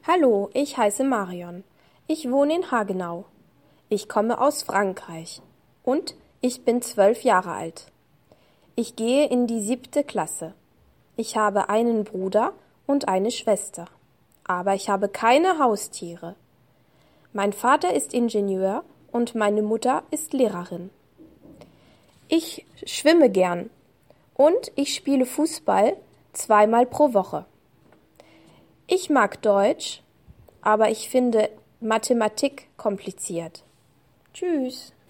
Hallo, ich heiße Marion. Ich wohne in Hagenau. Ich komme aus Frankreich und ich bin 12 Jahre alt. Ich gehe in die 7. Klasse. Ich habe einen Bruder und eine Schwester, aber ich habe keine Haustiere. Mein Vater ist Ingenieur und meine Mutter ist Lehrerin. Ich schwimme gern und ich spiele Fußball 2-mal pro Woche. Ich mag Deutsch, aber ich finde Mathematik kompliziert. Tschüss.